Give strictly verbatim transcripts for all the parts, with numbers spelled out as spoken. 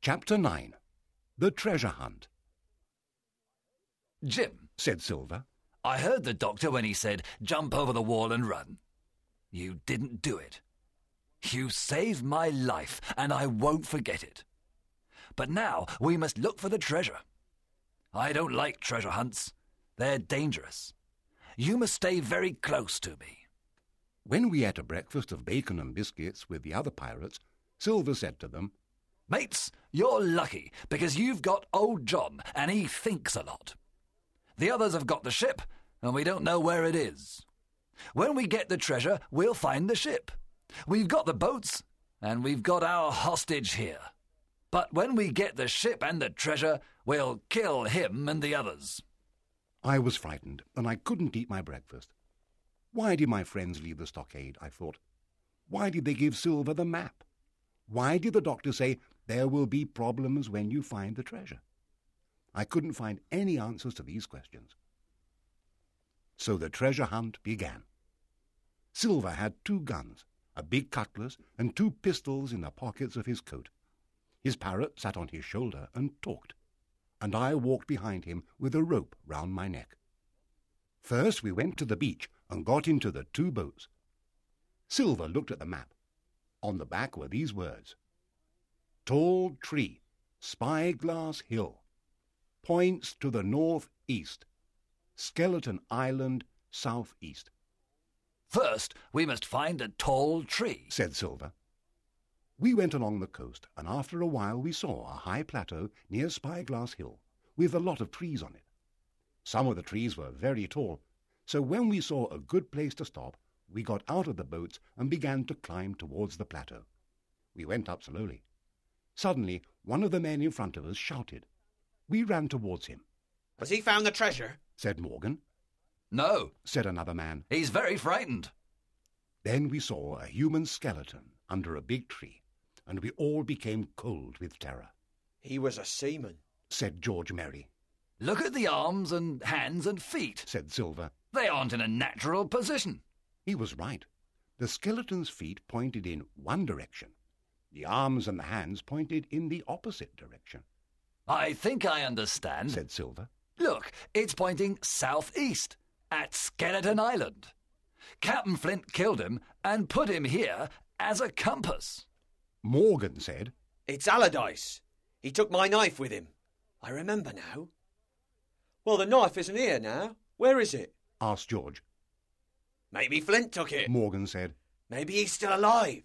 Chapter nine. The Treasure Hunt. "Jim," said Silver, "I heard the doctor when he said, 'Jump over the wall and run.' You didn't do it. You saved my life, and I won't forget it. But now we must look for the treasure. I don't like treasure hunts. They're dangerous. You must stay very close to me." When we ate a breakfast of bacon and biscuits with the other pirates, Silver said to them, "Mates, you're lucky, because you've got old John, and he thinks a lot. The others have got the ship, and we don't know where it is. When we get the treasure, we'll find the ship. We've got the boats, and we've got our hostage here. But when we get the ship and the treasure, we'll kill him and the others." I was frightened, and I couldn't eat my breakfast. Why did my friends leave the stockade, I thought? Why did they give Silver the map? Why did the doctor say there will be problems when you find the treasure? I couldn't find any answers to these questions. So the treasure hunt began. Silver had two guns, a big cutlass, and two pistols in the pockets of his coat. His parrot sat on his shoulder and talked, and I walked behind him with a rope round my neck. First we went to the beach and got into the two boats. Silver looked at the map. On the back were these words: "Tall tree, Spyglass Hill, points to the north-east, Skeleton Island south-east." "First, we must find a tall tree," said Silver. We went along the coast, and after a while we saw a high plateau near Spyglass Hill, with a lot of trees on it. Some of the trees were very tall, so when we saw a good place to stop, we got out of the boats and began to climb towards the plateau. We went up slowly. Suddenly, one of the men in front of us shouted. We ran towards him. "Has he found the treasure?" said Morgan. "No," said another man. "He's very frightened." Then we saw a human skeleton under a big tree, and we all became cold with terror. "He was a seaman," said George Merry. "Look at the arms and hands and feet," said Silver. "They aren't in a natural position." He was right. The skeleton's feet pointed in one direction. The arms and the hands pointed in the opposite direction. "I think I understand," said Silver. "Look, it's pointing southeast, at Skeleton Island. Captain Flint killed him and put him here as a compass." Morgan said, "It's Allardyce. He took my knife with him. I remember now." "Well, the knife isn't here now. Where is it?" asked George. "Maybe Flint took it," Morgan said. "Maybe he's still alive."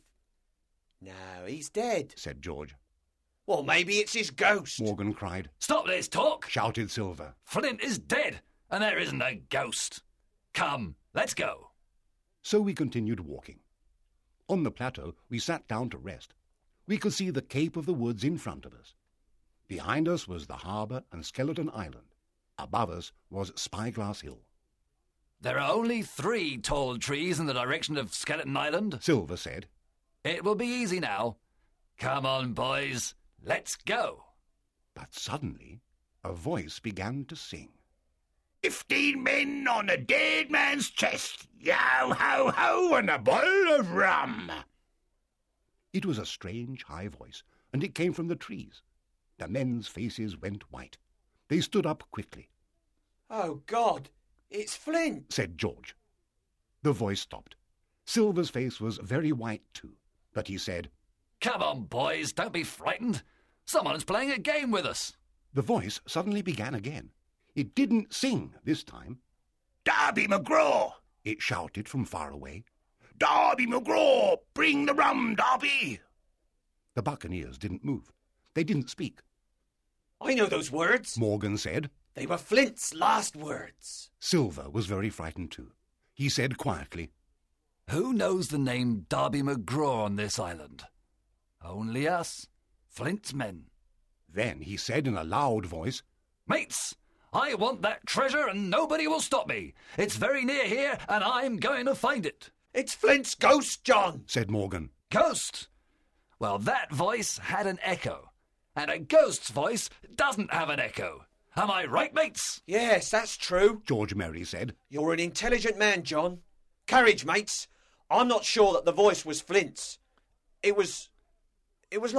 "No, he's dead," said George. "Well, maybe it's his ghost," Morgan cried. "Stop this talk," shouted Silver. "Flint is dead, and there isn't a ghost. Come, let's go." So we continued walking. On the plateau, we sat down to rest. We could see the Cape of the Woods in front of us. Behind us was the harbour and Skeleton Island. Above us was Spyglass Hill. "There are only three tall trees in the direction of Skeleton Island," Silver said. "It will be easy now. Come on, boys, let's go." But suddenly a voice began to sing. "Fifteen men on a dead man's chest, yow, ho, ho, and a bowl of rum." It was a strange high voice, and it came from the trees. The men's faces went white. They stood up quickly. "Oh, God, it's Flint," said George. The voice stopped. Silver's face was very white too, but he said, "Come on, boys, don't be frightened. Someone's playing a game with us." The voice suddenly began again. It didn't sing this time. "Darby McGraw!" it shouted from far away. "Darby McGraw! Bring the rum, Darby!" The buccaneers didn't move. They didn't speak. "I know those words," Morgan said. "They were Flint's last words." Silver was very frightened too. He said quietly, "Who knows the name Darby McGraw on this island? Only us, Flint's men." Then he said in a loud voice, "Mates, I want that treasure and nobody will stop me. It's very near here and I'm going to find it." "It's Flint's ghost, John," said Morgan. "Ghost? Well, that voice had an echo, and a ghost's voice doesn't have an echo. Am I right, mates?" "Yes, that's true," George Merry said. "You're an intelligent man, John. Courage, mates. I'm not sure that the voice was Flint's. It was... it was like..."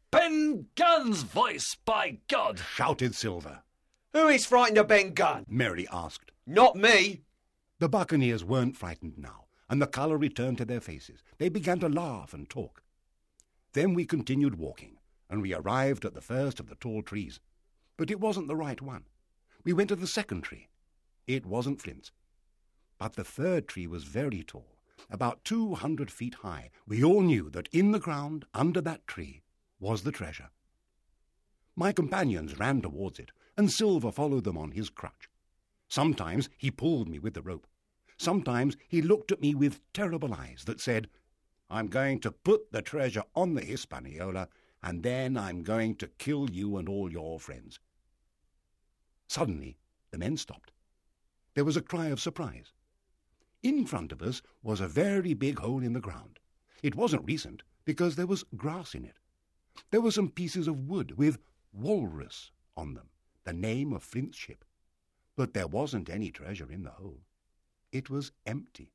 Ben Gunn's voice, by God! shouted Silver. Who is frightened of Ben Gunn? Mary asked. Not me. The buccaneers weren't frightened now, and the colour returned to their faces. They began to laugh and talk. Then we continued walking, and we arrived at the first of the tall trees. But it wasn't the right one. We went to the second tree. It wasn't Flint's. But the third tree was very tall, about two hundred feet high. We all knew that in the ground, under that tree, was the treasure. My companions ran towards it, and Silver followed them on his crutch. Sometimes he pulled me with the rope. Sometimes he looked at me with terrible eyes that said, "I'm going to put the treasure on the Hispaniola, and then I'm going to kill you and all your friends." Suddenly, the men stopped. There was a cry of surprise. In front of us was a very big hole in the ground. It wasn't recent, because there was grass in it. There were some pieces of wood with Walrus on them, the name of Flint's ship. But there wasn't any treasure in the hole. It was empty.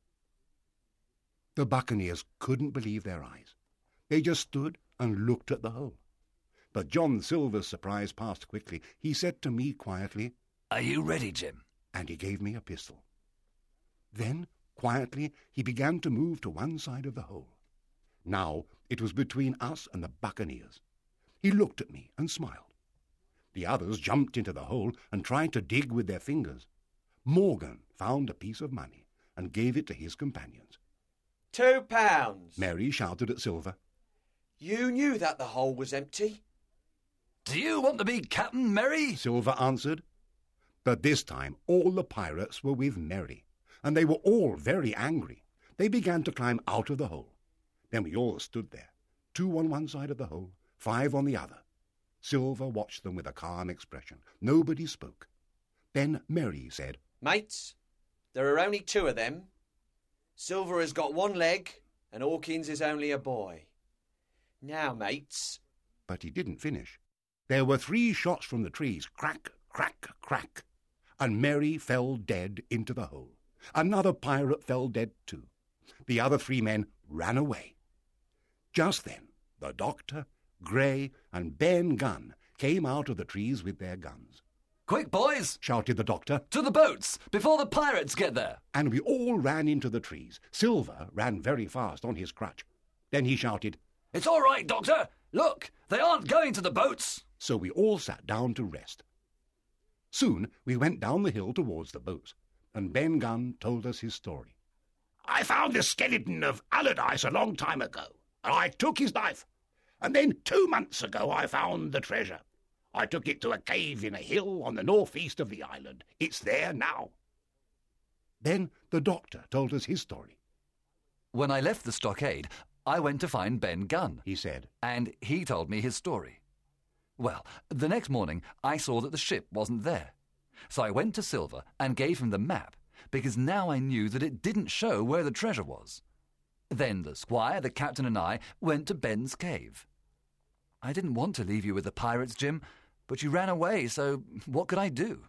The buccaneers couldn't believe their eyes. They just stood and looked at the hole. But John Silver's surprise passed quickly. He said to me quietly, "Are you ready, Jim?" And he gave me a pistol. Then, quietly, he began to move to one side of the hole. Now it was between us and the buccaneers. He looked at me and smiled. The others jumped into the hole and tried to dig with their fingers. Morgan found a piece of money and gave it to his companions. Two pounds. Mary shouted at Silver. You knew that the hole was empty? "Do you want to be Captain Merry?" Silver answered. But this time all the pirates were with Merry, and they were all very angry. They began to climb out of the hole. Then we all stood there, two on one side of the hole, five on the other. Silver watched them with a calm expression. Nobody spoke. Then Merry said, Mates, there are only two of them. Silver has got one leg, and Hawkins is only a boy. Now, mates. But he didn't finish. There were three shots from the trees, crack, crack, crack, and Merry fell dead into the hole. Another pirate fell dead too. The other three men ran away. Just then, the doctor, Gray, and Ben Gunn came out of the trees with their guns. "Quick, boys! Shouted the doctor, To the boats, before the pirates get there!" and we all ran into the trees. Silver ran very fast on his crutch. Then he shouted, "It's all right, Doctor! Look, they aren't going to the boats!" So we all sat down to rest. Soon we went down the hill towards the boats, and Ben Gunn told us his story. "I found the skeleton of Allardyce a long time ago, and I took his knife. And then two months ago I found the treasure. I took it to a cave in a hill on the northeast of the island. It's there now." Then the doctor told us his story. "When I left the stockade, I went to find Ben Gunn," He said, and he told me his story. Well, the next morning I saw that the ship wasn't there. So I went to Silver and gave him the map, because now I knew that it didn't show where the treasure was. Then the squire, the captain, and I went to Ben's cave. I didn't want to leave you with the pirates, Jim, but you ran away, so what could I do?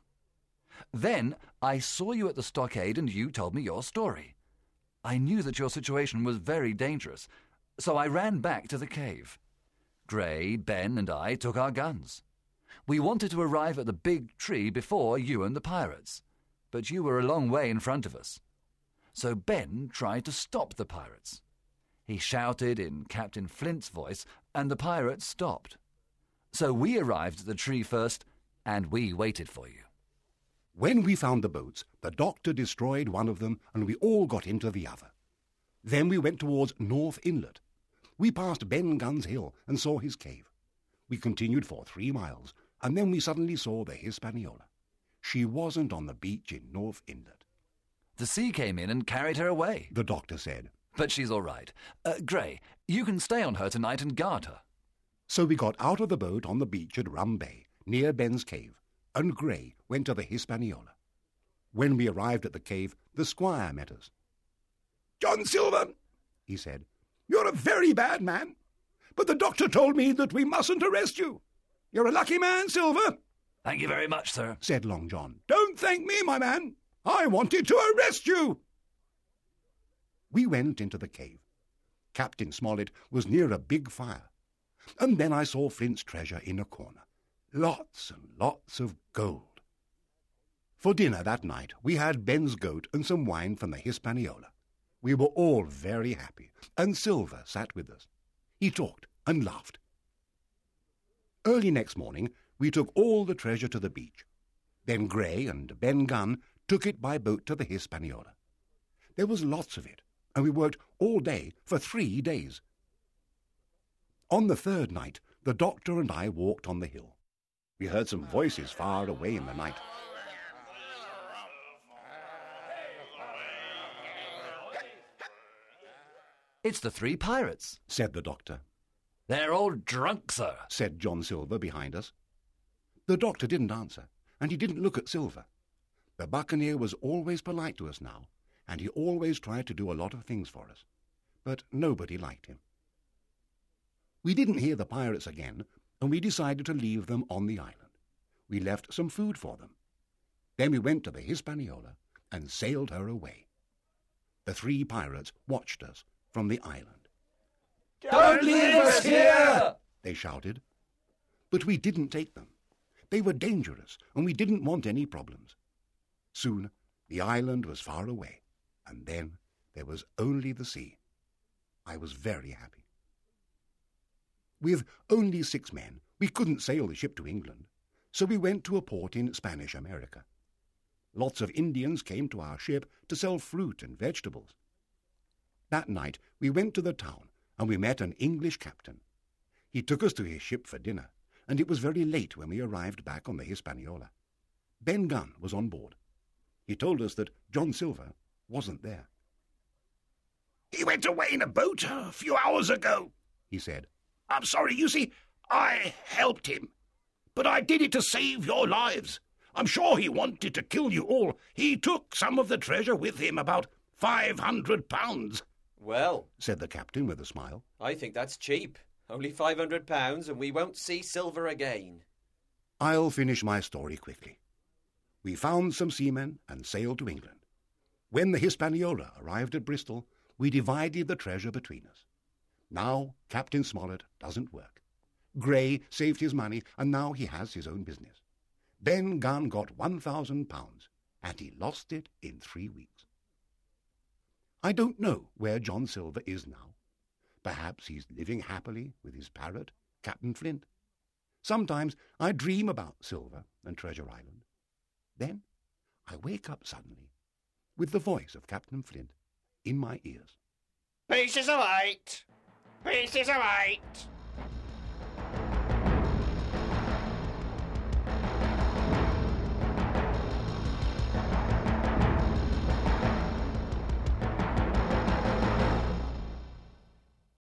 Then I saw you at the stockade and you told me your story. I knew that your situation was very dangerous, so I ran back to the cave. Gray, Ben, and I took our guns. We wanted to arrive at the big tree before you and the pirates, but you were a long way in front of us. So Ben tried to stop the pirates. He shouted in Captain Flint's voice, and the pirates stopped. So we arrived at the tree first, and we waited for you. When we found the boats, the doctor destroyed one of them, and we all got into the other. Then we went towards North Inlet. We passed Ben Gunn's hill and saw his cave. We continued for three miles, and then we suddenly saw the Hispaniola. She wasn't on the beach in North Inlet. The sea came in and carried her away. The doctor said. But she's all right. Uh, Gray, you can stay on her tonight and guard her. So we got out of the boat on the beach at Rum Bay, near Ben's cave, and Gray went to the Hispaniola. When we arrived at the cave, the squire met us. "John Silver," he said, "you're a very bad man, but the doctor told me that we mustn't arrest you. You're a lucky man, Silver," Thank you very much, sir. said Long John. "Don't thank me, my man. I wanted to arrest you." We went into the cave. Captain Smollett was near a big fire. and then I saw Flint's treasure in a corner. Lots and lots of gold. For dinner that night, we had Ben's goat and some wine from the Hispaniola. We were all very happy, and Silver sat with us. He talked and laughed. Early next morning, we took all the treasure to the beach. Then Gray and Ben Gunn took it by boat to the Hispaniola. There was lots of it, and we worked all day for three days. On the third night, the doctor and I walked on the hill. We heard some voices far away in the night. It's the three pirates, said the doctor. They're all drunk, sir, said John Silver behind us. The doctor didn't answer, and he didn't look at Silver. The buccaneer was always polite to us now, and he always tried to do a lot of things for us. But nobody liked him. We didn't hear the pirates again, and we decided to leave them on the island. We left some food for them. Then we went to the Hispaniola and sailed her away. The three pirates watched us from the island. Don't leave us here! They shouted. But we didn't take them. They were dangerous, and we didn't want any problems. Soon the island was far away, and then there was only the sea. I was very happy. With only six men, we couldn't sail the ship to England, so we went to a port in Spanish America. Lots of Indians came to our ship to sell fruit and vegetables. That night we went to the town, and we met an English captain. He took us to his ship for dinner, and it was very late when we arrived back on the Hispaniola. Ben Gunn was on board. He told us that John Silver wasn't there. "He went away in a boat a few hours ago," he said. "I'm sorry, you see, I helped him. But I did it to save your lives. I'm sure he wanted to kill you all. He took some of the treasure with him, about five hundred pounds. Well, said the captain with a smile. I think that's cheap. Only five hundred pounds and we won't see Silver again. I'll finish my story quickly. We found some seamen and sailed to England. When the Hispaniola arrived at Bristol, we divided the treasure between us. Now Captain Smollett doesn't work. Gray saved his money, and now he has his own business. Ben Gunn got one thousand pounds, and he lost it in three weeks. I don't know where John Silver is now. Perhaps he's living happily with his parrot, Captain Flint. Sometimes I dream about Silver and Treasure Island. Then I wake up suddenly with the voice of Captain Flint in my ears. "Pieces of eight! Pieces of eight!"